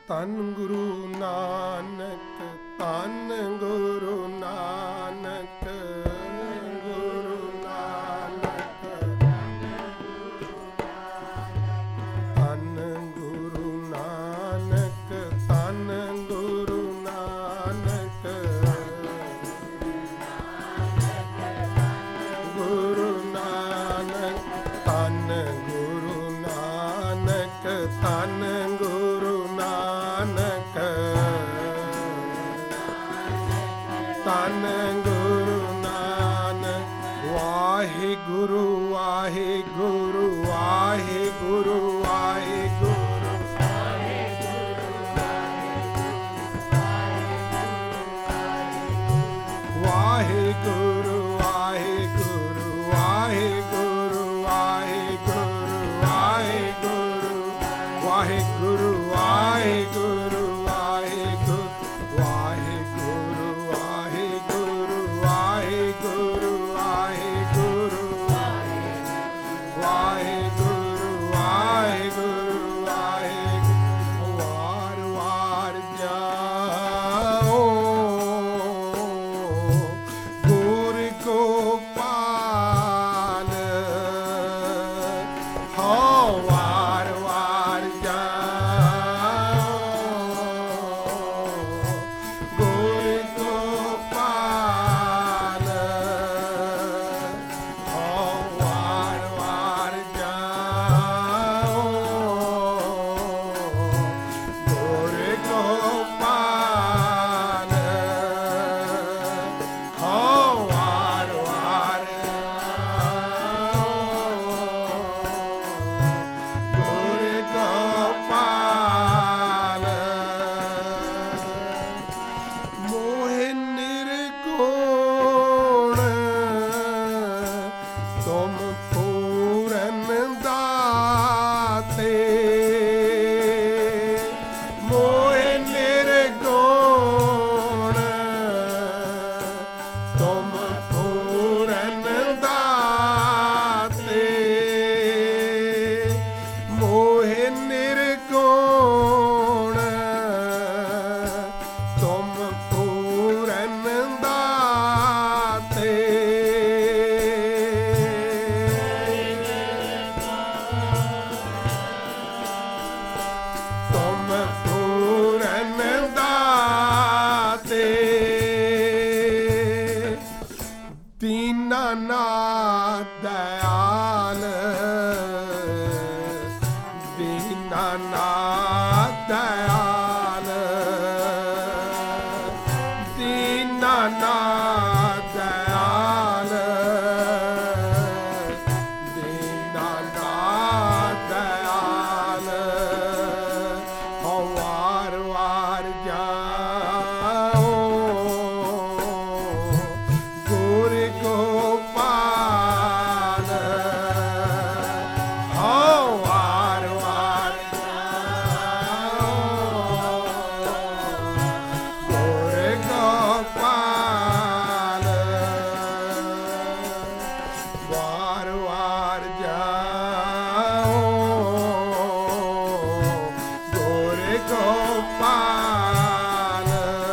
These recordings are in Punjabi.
ਧੰਨ ਗੁਰੂ ਨਾਨਕ, ਧੰਨ ਗੁਰੂ ਨਾਨਕ, ਗੁਰੂ ਨਾਨਕ, ਧੰਨ ਗੁਰੂ ਨਾਨਕ, ਧੰਨ ਗੁਰੂ ਨਾਨਕ, ਗੁਰੂ ਨਾਨਕ, ਧੰਨ ਗੁਰੂ ਨਾਨਕ, ਧੰਨ ਗੁਰੂ ਨਾਨਕ, ਧੰਨ ਗੁਰੂ ਨਾਨਕ। ਵਾਹਿਗੁਰੂ ਵਾਹਿਗੁਰੂ ਵਾਹਿਗੁਰੂ ਵਾਹਿਗੁਰੂ, ਵਾਹਿਗੁਰੂ ਵਾਹਿਗੁਰੂ ਵਾਹਿਗੁਰੂ ਵਾਹਿਗੁਰੂ ਵਾਹਿਗੁਰੂ, ਵਾਹਿਗੁਰੂ ਵਾਹਿਗੁਰੂ ਵਾਹਿਗੁਰੂ, ਵਾਹਿਗੁਰੂ ਵਾਹਿਗੁਰੂ ਵਾਹਿਗੁਰੂ ਵਾਹਿਗੁਰੂ, ਵਾਹਿਗੁਰੂ ਵਾਹਿਗੁਰੂ ਵਾਹਿਗੁਰੂ। ਵਾਰ ਵਾਰ ਜਾਓ ਗੁਰ ਗੋਪਾਲ, ਹੋ ਵਾਰ ਵਾਰ ਜਾਓ ਗੁਰ ਗੋਪਾਲ, ਹੋ ਵਾਰ ਵਾਰ ਜਾਓ ਗੁਰ ਗੋਪਾਲ, ਹੋ ਵਾਰ ਵਾਰ ਗੁਰ ਗੋਪਾਲ। ਮੋਹਿ ਨਿਰਗੁਣ ਤੁਮ ਪੂਰਨ ਦਾਤੇ, ਮੋਹਿ ਨਿਰਗੁਣ ਤੁਮ ਪੂਰਨ ਦਾਤੇ, ਮੋਹਿ ਨਿਰਗੁਣ ਤੁਮ ਪੂਰਨ ਦਾਤੇ, ਤੁਮ ਪੂਰਨ ਦਾਤੇ। ਦੀਨਾਨਾਥ ਦਇਆਲ, ਦੀਨਾਨਾਥ ਦਇਆਲ, ਦੀਨਾਨਾਥ ਦਇਆਲ, ਦੀਨਾਨਾਥ ਦਇਆਲ, ਹੋ ਵਾਰ ਵਾਰ ਜਾਓ ਗੁਰ ਗੋਪਾਲ, ਹੋ ਵਾਰ ਵਾਰ ਜਾਓ ਗੁਰ ਗੋਪਾਲ, ਵਾਰ ਵਾਰ ਜਾਓ ਗੁਰ ਗੋਪਾਲ,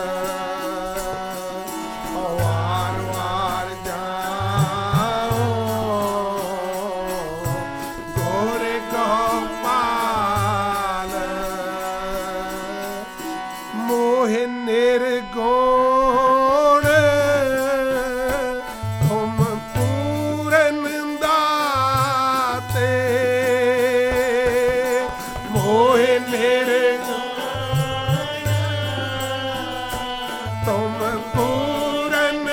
ਵਾਰ ਵਾਰ ਜਾਓ ਗੁਰ ਗੋਪਾਲ। ਮੋਹਿ ਨਿਰਗੁਣ ਤੁਮ ਪੂਰਨ ਦਾਤੇ, ਮੋਹਿ ਨਿਰਗੁਣ ਤੁਮ ਪੂਰਨ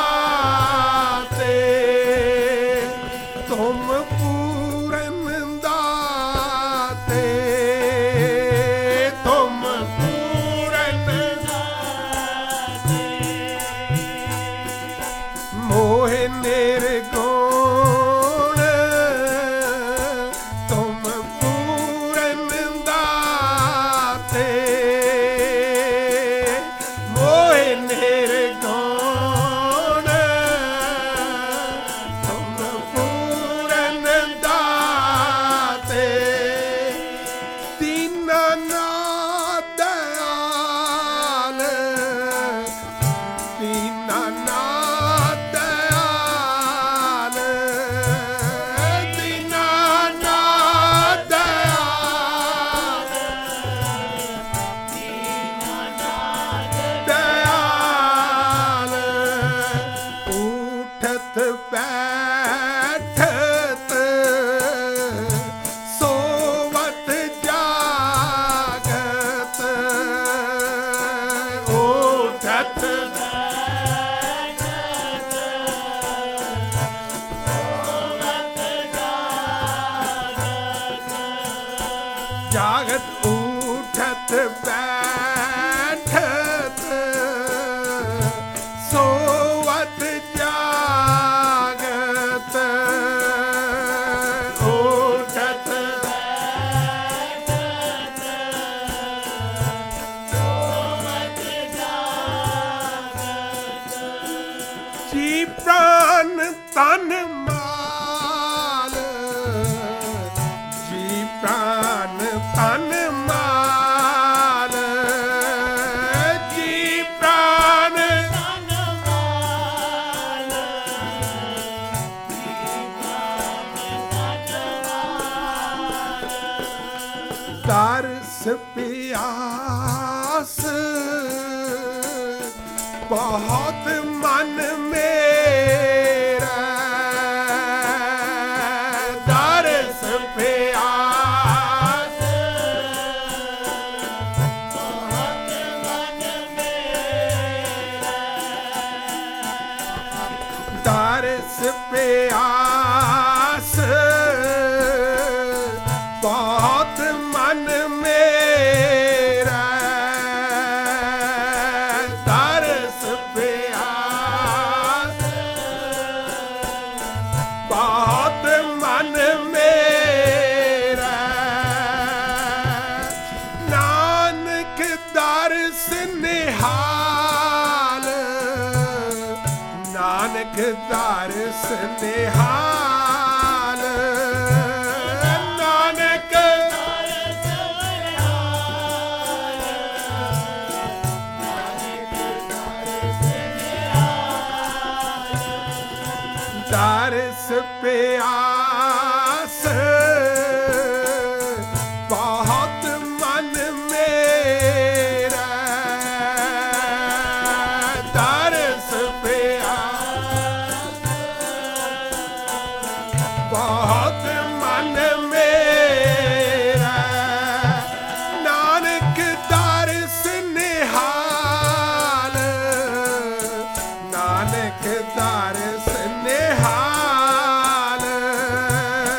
ਦਾਤੇ, ਤੁਮ ਪੂਰਨ ਦਾਤੇ, ਤੁਮ ਪੂਰਨ ਦਾਤੇ, ਮੋਹਿ ਨਿਰਗੁਣ ਤੁਮ ਪੂਰਨ ਦਾਤੇ, ਮੋਹਿ ਨਿਰਗੁਣ ਤੁਮ ਪੂਰਨ ਦਾਤੇ, ਦੀਨਾਨਾਥ उठ बैठत सोवत जागत उठत बैठत सोवत जागत जी प्राण तन माल जी प्राण तन माल जी प्राण तन माल तरस प्यास बहुत मन मेरा तरस प्यास बहुत मन मेरा तरस प्यास बहुत मन मेरा तरस प्यास बहुत मन मेरा नानक दर्श निहाल नानक दर्श निहाल नानक दर्श निहाल तरस प्यास बहुत मन मेरा तरस प्यास बहुत मन मेरा नानक दर्श निहाल नानक दर्श निहाल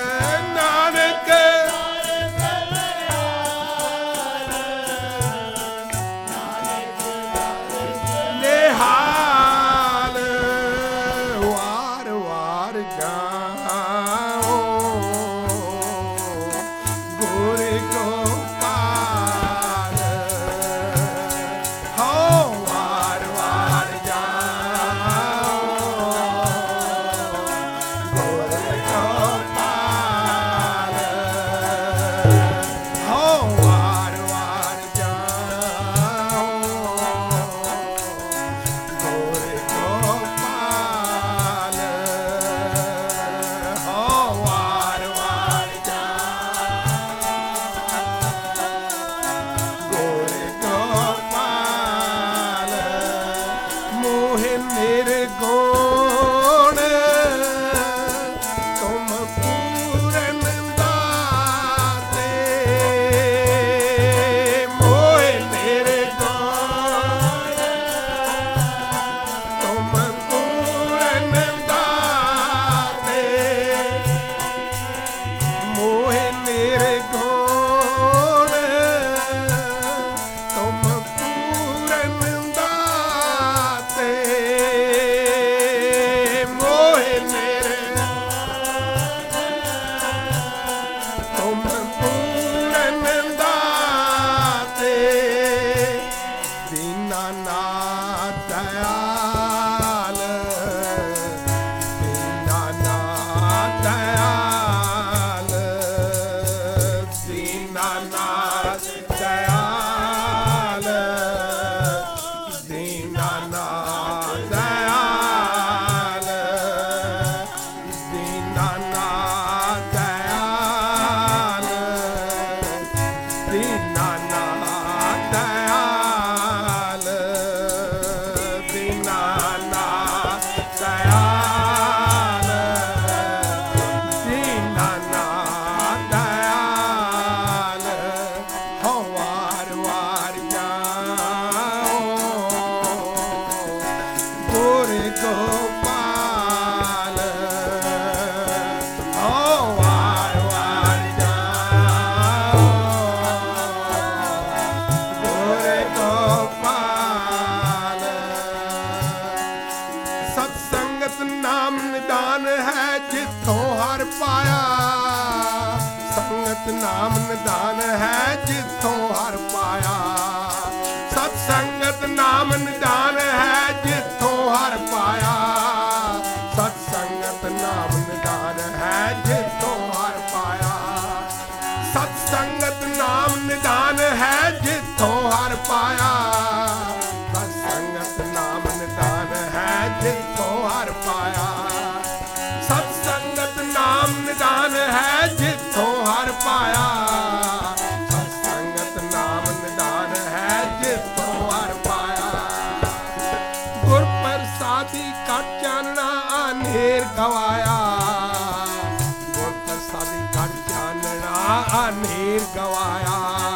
ਨਿਦਾਨ ਹੈ ਜਿੱਥੋਂ ਹਰ ਪਾਇਆ। ਸਤ ਸੰਗਤ ਨਾਮ ਨਿਦਾਨ ਹੈ ਜਿੱਥੋਂ ਹਰ ਪਾਇਆ। ਸਤ ਸੰਗਤ ਨਾਮ ਨਿਦਾਨ ਹੈ ਜਿੱਥੋਂ ਹਰ ਪਾਇਆ। ਸਤ ਸੰਗਤ ਨਾਮ ਨਿਦਾਨ ਹੈ ਜਿੱਥੋਂ ਹਰ ਪਾਇਆ। ਸਤ ਸੰਗਤ ਨਾਮ ਨਿਦਾਨ ਹੈ ਜਿੱਥੋਂ ਹਰ ਪਾਇਆ। ਸਤ ਸੰਗਤ ਨਾਮ ਨਿਦਾਨ ਹੈ ਜਿੱਥੋਂ ਹਰ ਪਾਇਆ। ਸਤ ਸੰਗਤ ਨਾਮ ਨਿਦਾਨ ਹੈ ਜਿੱਥੋਂ ਹਰ ਪਾਇਆ। ਗੁਰ ਪ੍ਰਸਾਦੀ ਘਟ ਚਾਨਣਾ ਅਨੇਰ ਗਵਾਇਆ। ਗੁਰ ਪ੍ਰਸਾਦੀ ਘਟ ਚਾਨਣਾ ਅਨੇਰ ਗਵਾਇਆ।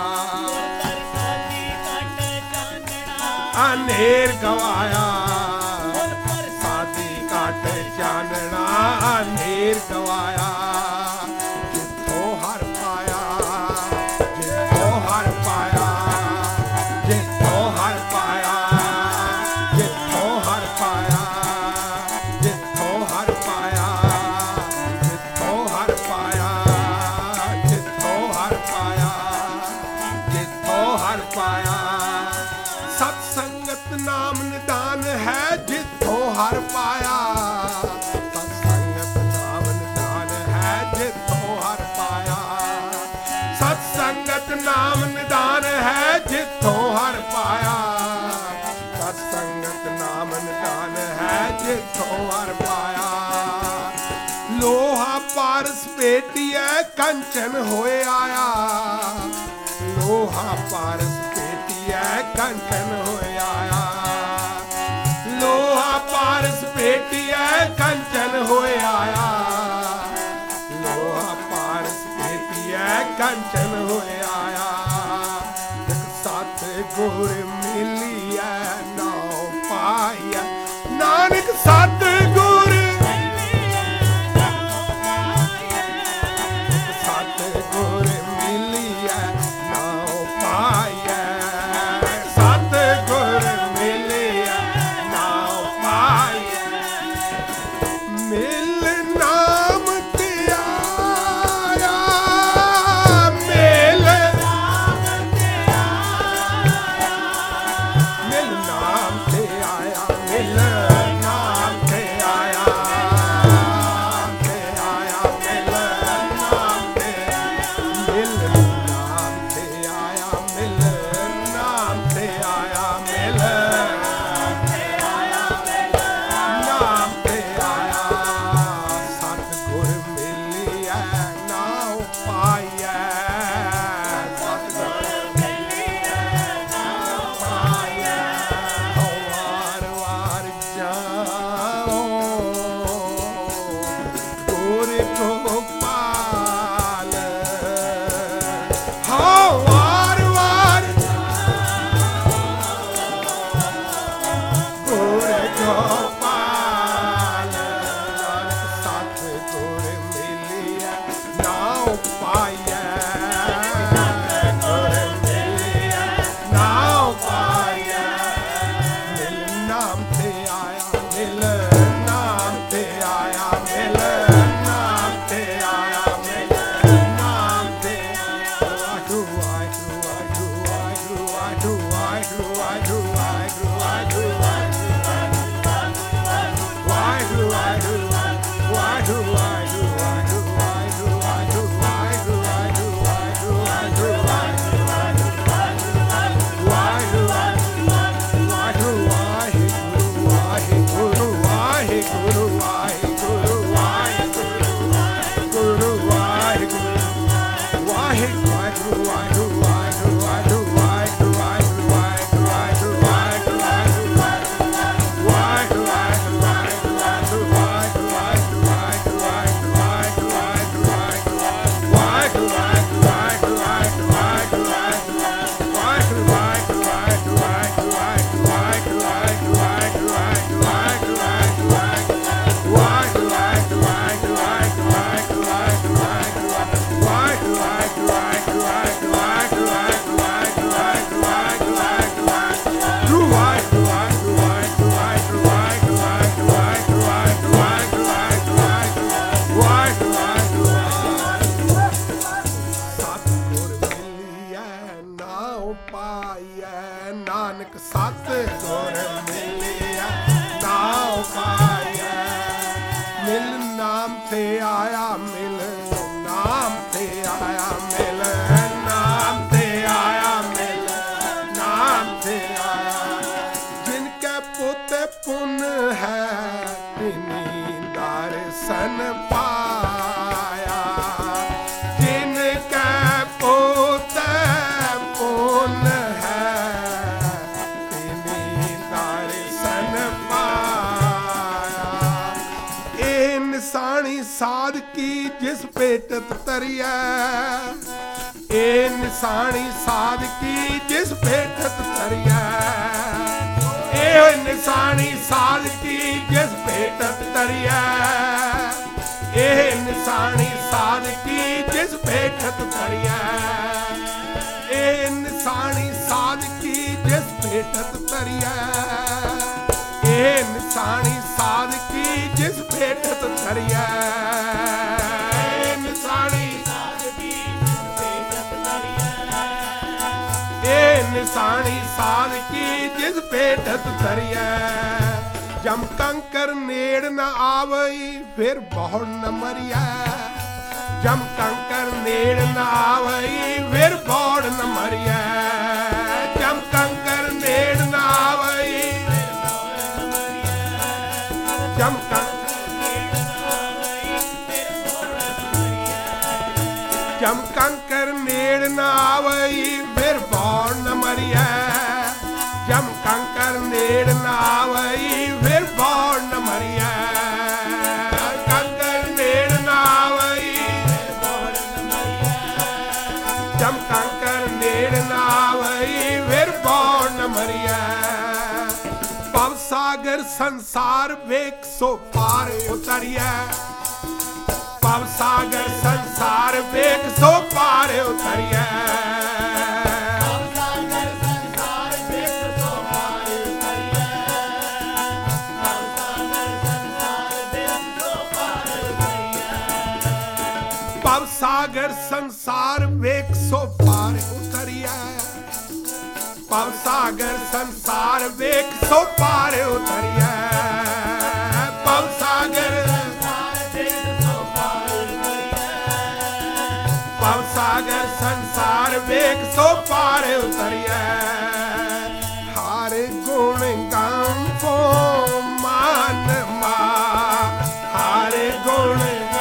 ਅਨੇਰ ਗਵਾਇਆ। ਗੁਰ ਪ੍ਰਸਾਦੀ ਘਟ ਚਾਨਣਾ ਅਨੇਰ ਗਵਾਇਆ। ਜਿੱਥੋਂ ਹਰ ਪਾਇਆ। ਜਿੱਥੋਂ ਹਰ ਪਾਇਆ। ਜਿੱਥੋਂ ਹਰ ਪਾਇਆ। ਜਿੱਥੋਂ ਹਰ ਪਾਇਆ। ਜਿੱਥੋਂ ਹਰ ਪਾਇਆ। ਜਿੱਥੋਂ ਹਰ ਪਾਇਆ। ਜਿੱਥੋਂ ਹਰ ਪਾਇਆ। ਜਿੱਥੋਂ ਹਰ ਪਾਇਆ। ਸਤ ਸੰਗਤ ਨਾਮ ਨਿਦਾਨ ਹੈ ਜਿੱਥੋਂ ਹਰ ਪਾਇਆ। ਸਤ ਸੰਗਤ ਨਾਮ ਨਿਦਾਨ ਹੈ ਜਿੱਥੋਂ ਹਰ ਪਾਇਆ। ਸਤ ਸੰਗਤ ਨਾਮ ਨਿਦਾਨ ਹੈ ਜਿੱਥੋਂ ਹਰ ਪਾਇਆ। ਸਤ ਸੰਗਤ ਨਾਮ ਨਿਦਾਨ ਹੈ ਜਿੱਥੋਂ ਹਰ ਪਾਇਆ। ਲੋਹਾ ਪਾਰਸ ਭੇਟੀਐ ਕੰਚਨ ਹੋਏ ਆਇਆ। ਲੋਹਾ ਪਾਰਸ ਭੇਟੀਐ ਕੰਚਨ ਹੋਏ ਆਇਆ। ਲੋਹਾ ਪਾਰਸ ਭੇਟੀਐ ਕੰਚਨ ਹੋਏ ਆਇਆ। ਲੋਹਾ ਪਾਰਸ ਭੇਟੀਐ ਕੰਚਨ ਹੋਏ ਆਇਆ। ਇੱਕ ਸਤ ਗੁਰ ਮਿਲੀਐ ਨਾਉ ਪਾਈਐ। ਨਾਨਕ ਸਤ ਗੁਰ ਸਤ ਗੁਰ ਮਿਲੀਐ ਨਾਉ ਪਾਈਐ। ਸਤ ਗੁਰ ਮਿਲੀਐ ਨਾਉ ਪਾਈਐ। ਮਿਲ ਨਾਮ ਧਿਆਇਆ। ਮਿਲ ਨਾਮ ਧਿਆਇਆ। ਮਿਲ ਨਾਮ ਧਿਆਇਆ। ਮਿਲ ਨਾਮ ਧਿਆਇਆ। ਧਿਆਇਆ ਮਿਲ ਨਾਮ ਧਿਆਇਆ। ਮਿਲ ਨਾਮ ਧਿਆਇਆ। ਮਿਲ ਨਾਮ ਧਿਆਇਆ। ਮਿਲ ਨਾਮ ਧਿਆਇਆ। ਸਤਿਗੁਰ ਮਿਲਿਐ ਨਾਉ ਪਾਈਐ। ਸਤਿਗੁਰ ਮਿਲਿਐ ਨਾਉ ਪਾਈਐ। ਹਉ ਵਾਰ ਵਾਰ ਜਾਓ ਗੁਰ ਗੋਪਾਲ। ਹਉ ਵਾਰ ਵਾਰ ਗੁਰ ਗੋਪਾਲ। ਸਤਿਗੁਰ ਮਿਲਿਐ ਨਾਉ ਪਾਈਐ। ਸਤਿਗੁਰ ਮਿਲਿਐ ਨਾਉ ਪਾਈਐ। ਮਿਲ ਨਾਮ ਧਿਆਇਆ। ਮਿਲ ਨਾਮ ਧਿਆਇਆ। ਮਿਲ ਨਾਮ ਧਿਆਇਆ। ਮਿਲ ਨਾਮ ਧਿਆਇਆ। ਵਾਹਿਗੁਰੂ ਵਾਹਿਗੁਰੂ ਵਾਹਿਗੁਰੂ ਵਾਹਿਗੁਰੂ ਵਾਹਿਗੁਰੂ ਵਾਹਿਗੁਰੂ ਵਾਹਿਗੁਰੂ ਵਾਹਿਗੁਰੂ ਵਾਹਿਗੁਰੂ ਵਾਹਿਗੁਰੂ ਵਾਹਿਗੁਰੂ ਵਾਹਿਗੁਰੂ ਵਾਹਿਗੁਰੂ ਵਾਹਿਗੁਰੂ ਵਾਹਿਗੁਰੂ ਵਾਹਿਗੁਰੂ ਵਾਹਿਗੁਰੂ ਵਾਹਿਗੁਰੂ ਵਾਹਿਗੁਰੂ ਪਾਈਐ ਨਾਨਕ ਸਤਿਗੁਰ ਮਿਲਿਆ ਨਾਉ ਪਾਈਐ ਮਿਲ ਨਾਮ ਤੇ ਆਇਆ ਮਿਲ ਨਾਮ ਤੇ ਆਇਆ ਮਿਲ ਨਾਮ ਤੇ ਆਇਆ ਮਿਲ ਨਾਮ ਤੇ ਆਇਆ ਜਿਨ ਕੈ ਪੁੱਤ ਪੁੰਨ ਹੈ ਤਿਨੀ ਦਰਸ਼ਨ ਪਾਇਆ ਜਿਨ ਕੈ ਪੁੱਤ ਪੁੰਨ ਹੈ ਤਿਨੀ ਦਰਸ਼ਨ ਪਾਇਆ ਇਹ ਨਿਸ਼ਾਨੀ ਸਾਧ ਕੀ ਜਿਸ ਭੇਟਤ ਤਰੀਐ ਇਹ ਨਿਸ਼ਾਨੀ ਸਾਧ ਕੀ ਜਿਸ ਭੇਟਤ ਤਰੀਐ ਇਹ ਨਿਸ਼ਾਨੀ ਸਾਧ ਕੀ ਜਿਸ ਭੇਟਤ ਤਰੀਐ ਇਹ ਨਿਸ਼ਾਨੀ ਸਾਧ ਕੀ ਜਿਸ ਭੇਟਤ ਤਰੀਐ ਇਹ ਨਿਸ਼ਾਨੀ ਸਾਧ ਕੀ ਜਿਸ ਭੇਟਤ ਤਰੀਐ ਇਹ ਨਿਸ਼ਾਨੀ ਸਾਧ ਕੀ ਜਿਸ ਭੇਟਤ ਤਰੀਐ ਇਹ ਨਿਸ਼ਾਨੀ ਸਾਧ ਕੀ ਜਿਸ ਭੇਟਤ ਤਰੀਐ ਇਹ ਨਿਸ਼ਾਨੀ ਸਾਧ ਕੀ ਜਿਸ ਭੇਟਤ ਤਰੀਐ ਜਮ ਕੰਕਰ ਨੇੜ ਨ ਆਵਈ ਫਿਰ ਬਹੁੜ ਨ ਮਰੀਐ ਜਮ ਕੰਕਰ ਨੇੜ ਨ ਆਵਈ ਫਿਰ ਬਹੁੜ ਨ ਮਰੀਐ ਜਮ ਕੰਕਰ ਨੇੜ ਨ ਆਵਈ ਜਮ ਜਮ ਕੰਕਰ ਨੇੜ ਨ ਆਵਈ ਫਿਰ ਬਹੁੜ ਨ ਮਰੀਐ ਜਮ ਕੰਕਰ ਨੇੜ ਨ ਆਵਈ ਫਿਰ ਬਹੁੜ ਨ ਮਰੀਐ ਕੰਕਰ ਨੇੜ ਨ ਆਵਈ ਜਮ ਕੰਕਰ ਨੇੜ ਨ ਆਵਈ ਫਿਰ ਬਹੁੜ ਨ ਮਰੀਐ ਭਵ ਸਾਗਰ ਸੰਸਾਰ ਵੇਖ ਸੋ ਪਾਰ ਉਤਰੀਐ ਭਵ ਸਾਗਰ ਸੰਸਾਰ ਵੇਖ ਸੋ ਪਾਰ ਉਤਰੀਐ ਭਵ ਸਾਗਰ ਸੰਸਾਰ ਵੇਖ ਸੋ ਪਾਰ ਉਤਰੀਐ ਭਵ ਸਾਗਰ ਸੰਸਾਰ ਵੇਖ ਸੋ ਪਾਰ ਉਤਰੀਐ ਭਵ ਸਾਗਰ ਭਵ ਸਾਗਰ ਸੰਸਾਰ ਵੇਖ ਸੋ ਪਾਰ ਉਤਰੀਐ ਹਰ ਗੁਣ ਗਾਵੋ ਮਨ ਮਾ ਹਰ ਗੁਣ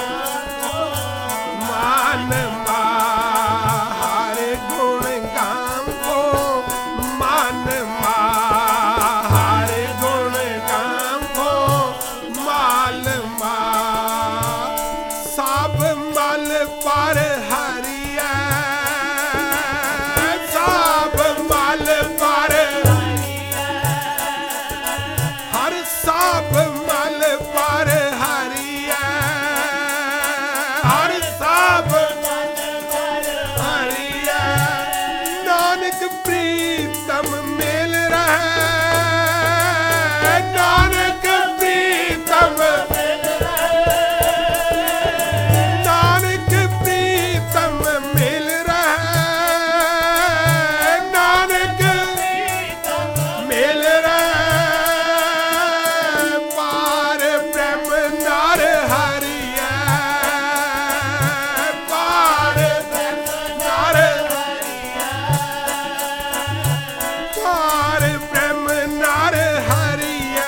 ਮਨ ਮਾ ਹਰ ਗੁਣ ਗਾਵੋ ਮਨ ਮਾ ਹਰ ਗੁਣ ਗਾਵੋ ਮਾਲ ਮਾ ਸਭ ਮਲ ਪਰ ਹਰੀਐ ਸਭ ਮਲ ਪਰ ਹਰ ਸਭ ਮਲ ਪਰ ਹਰੀਐ ਹਰ ਸਭ ਹਰੀਐ ਨਾਨਕ ਪ੍ਰੀਤਮ ਮਿਲ ਰਹਿ ਨਾਨਕ ਪ੍ਰੀਤਮ ਮਿਲ ਰਹਿ ਨਾਨਕ ਪ੍ਰੀਤਮ ਮਿਲ ਰਹਿ ਨਾਨਕ ਮਿਲ ਰਹਿ ਪਾਰ ਬ੍ਰਹਮ ਨਰ ਹਰੀਐ ਪਾਰ ਬ੍ਰਹਮ ਨਰ ਪਾਰ ਬ੍ਰਹਮ ਨਰ ਹਰੀਐ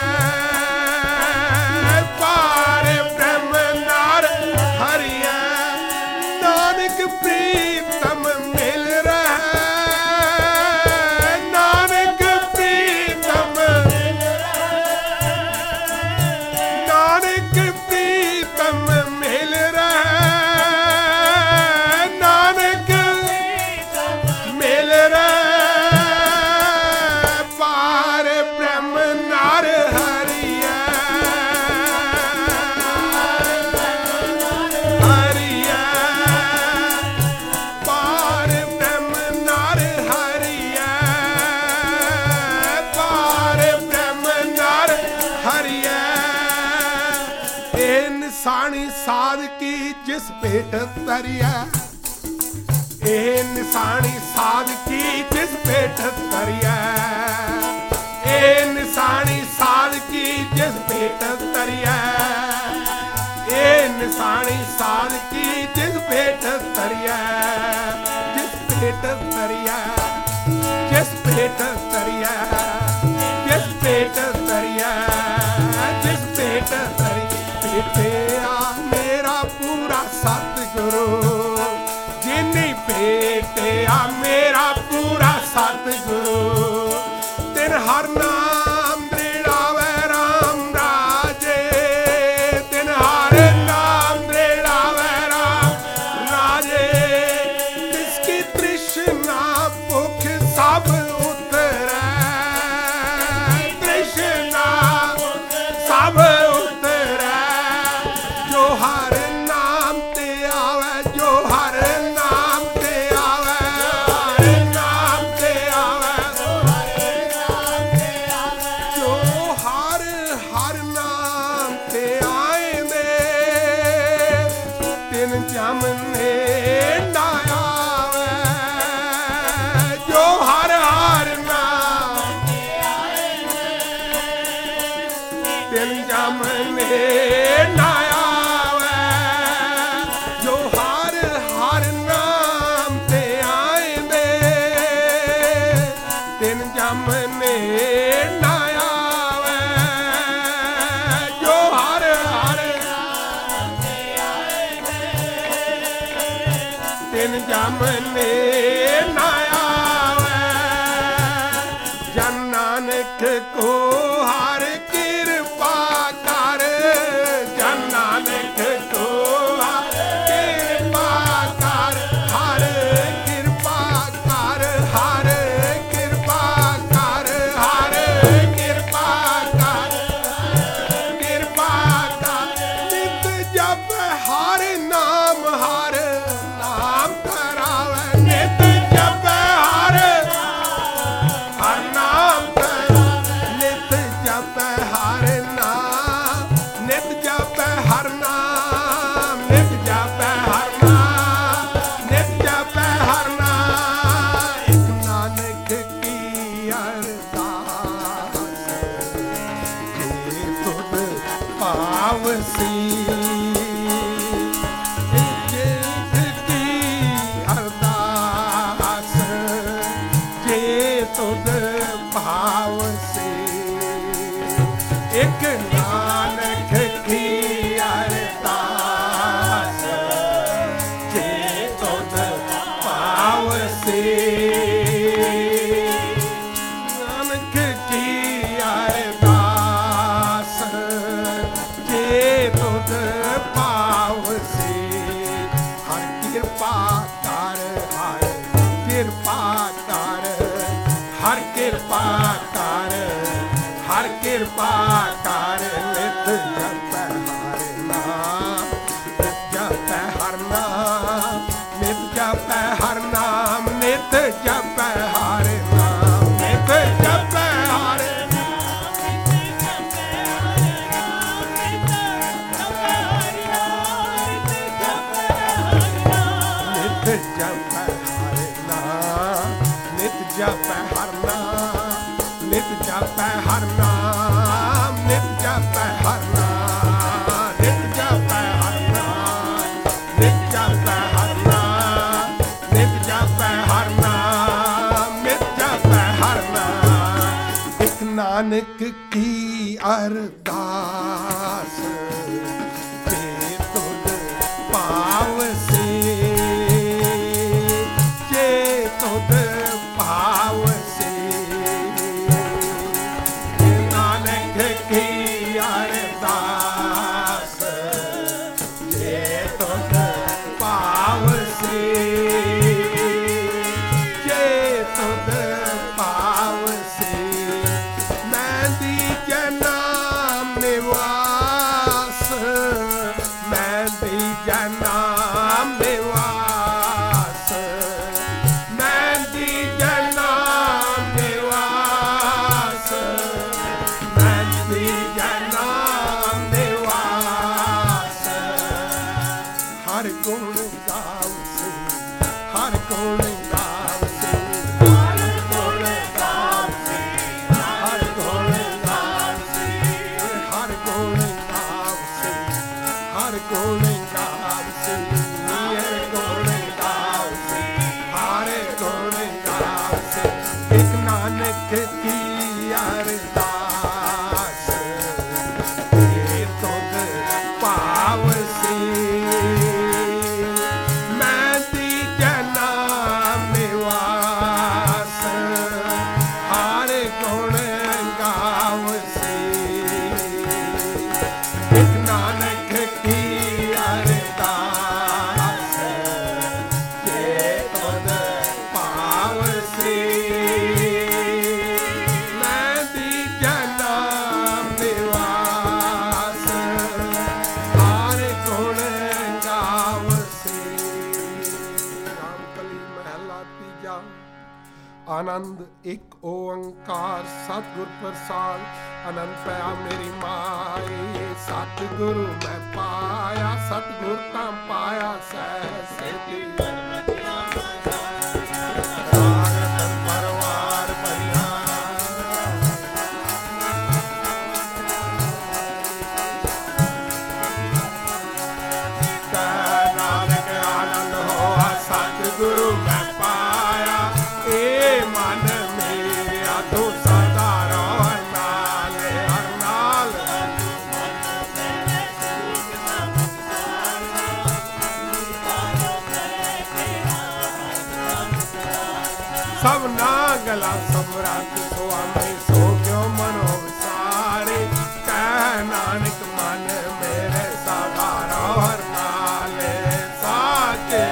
ਪਾਰ ਬ੍ਰਹਮ ਨਰ ਹਰੀਐ ਨਾਨਕ ਪ੍ਰੀਤਮ ਮਿਲ ਰਹਿ ਨਾਨਕ ਪ੍ਰੀਤਮ ਮਿਲ ਰਹਿ ਨਾਨਕ ਪ੍ਰੀਤਮ ਮਿਲ ਰਹਿ ਨਾਨਕ ਮਿਲ ਰਹਿ ਪਾਰ ਬ੍ਰਹਮ ਨਰ ਹਰੀਐ ਹਰੀਐ ਪਾਰ ਬ੍ਰਹਮ ਨਰ ਹਰੀਐ ਪਾਰ ਬ੍ਰਹਮ ਨਰ ਹਰੀਐ ਇਹ ਨਿਸ਼ਾਨੀ ਸਾਧ ਕੀ ਜਿਸ ਭੇਟ ਤਰੀਐ ਇਹ ਨਿਸ਼ਾਨੀ ਸਾਧ ਕੀ ਜਿਸ ਭੇਟ पेट तरिया ए निशानी सादगी जिस पेट तरिया ए निशानी सादगी जिस पेट तरिया जिस पेट तरिया जिस पेट तरिया जिस पेट तरिया जिस पेट तरिया पेटिया मेरा पूरा सतगुरु जिन्नी पेटिया मेरा पूरा सतगुरु तिन हर नाम दृढ़ावे राम राजे तिन हर नाम दृढ़ावे राम राजे जिसकी तृष्णा भूख सब उतरे तृष्णा सब उतरे जो हर नाम ते आवे जो हर नाम ते आवे हर नाम ते आवे जो हर हर नाम ते आएंदे तिन जमने ना आवे जो हर हर नाम तिन जमने ना आवे जो हर हर नाम ते आएंदे तिन जमने ना आवे जो हर हर तिन जमने ना आवे जन नानक को हर कृपा कर जन नानक को हर कृपा कर हर कृपा कर हर कृपा कर हर कृपा कर कृपा कर नित जप हर नाम करावे नित जप हर नाम करावे नित जप हर नाम नित जप हर नाम नित जप हर नाम नित जप हर नाम एक नानक की अरदास जे तुद पावसी अरदास जे तुद भाव से एक नानक की अरदास जे तुद भाव से नानक की अरदास जे तुद भाव से हर कृपा कर हर कृपा कर हर कृपा कर हर कृपा कर नित जप हर नाम नित जप हर नाम नित जप हर नाम नित जप हर नाम नित जप हर नित जप हर नाम नित जप हर नाम नित जप हर नाम नित जप हर नाम नित जप हर नाम नित जप हर नाम नित जप हर नाम नित जप हर नाम एक नानक की अरदास जे तुद पाव से जे तुद पाव से नानक की अरदास जे तुद पाव से जे तुद पाव से मैं दी जनाम निवास मैं दी जनाम निवास मैं दी जनाम निवास मैं दी जनाम निवास हर गुण गाव से हर गुण गाव से हर गुण ਆਨੰਦ ਇੱਕ ਓੰਕਾਰ ਸਤਿਗੁਰ ਪ੍ਰਸਾਦ ਆਨੰਦ ਪਿਆ ਮੇਰੀ ਮਾਈ ਸਤਿਗੁਰੂ ਮੈਂ ਪਾਇਆ ਸਤਿਗੁਰ ਤਾਂ ਪਾਇਆ ਸਹਿ ਸੇਤੀ Guru मैं पाया ए मन मेरा तो सदा हर नाल सब नागला सब रात स्वामी सो क्यों मनो विसारे कह नानक मन मेरे सदा हर नाल साचे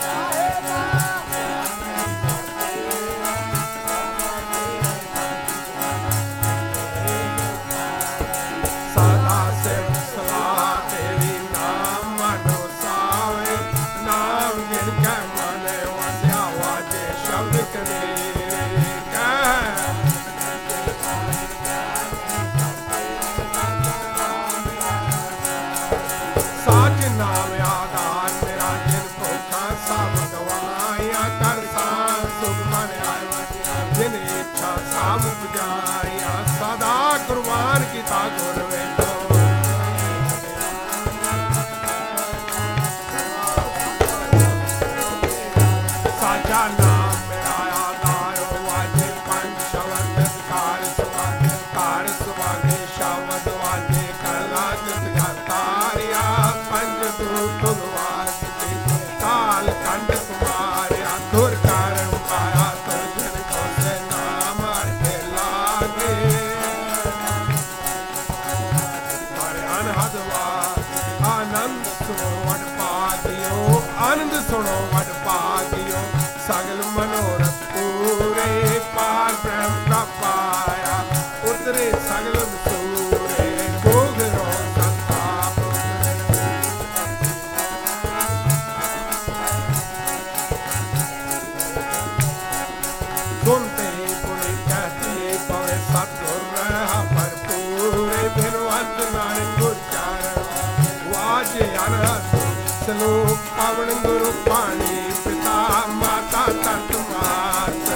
सदा कुर्बान किता गुर वेठो साचा नाम मेरा आधारो वाजे पंच शब्द कार सुवाने शब्द वाजे कला जत तारिया पंच दूत वाज काल कंड कुमारिया धुर कारण पाया तो जन को से नाम के लागे आनंद सुनो वड पागियो सगल मनोरथ पूरे पार ब्रह्म का पाया उतरे सगल सूरे गोगरो संताप सुनते ही पुनि कहते पवे सतगुर रहा भरपूरे बिनवंत नानक गुरचारण वाजे अनहद सलोक पावन गुरु पाणी पिता माता तत मात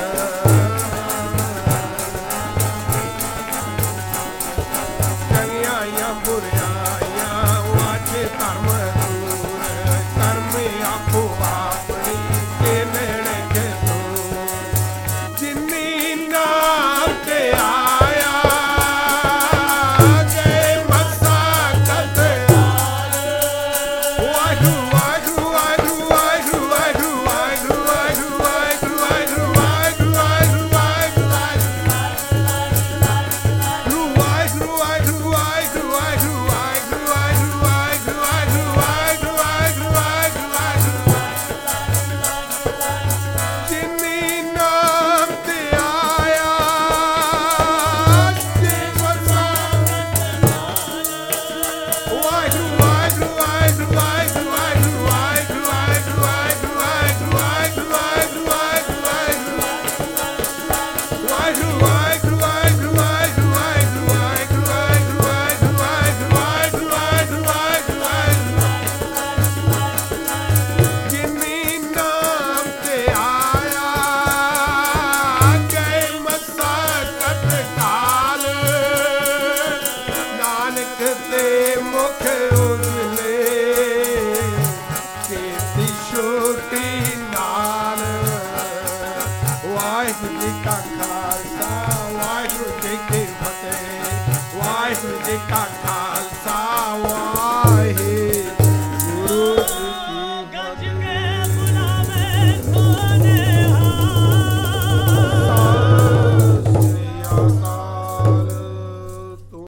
चंगियां बुरियां वाजे धर्म दूर कर्मे आपो अपनी के नेड़े के दूर जिन्नी नाम ते आया ਵਾਹਿਗੁਰੂ ਜੀ ਕਾ ਖਾਲਸਾ ਵਾਹਿਗੁਰੂ ਜੀ ਕੀ ਫਤਿਹ ਵਾਹਿਗੁਰੂ ਜੀ ਕਾ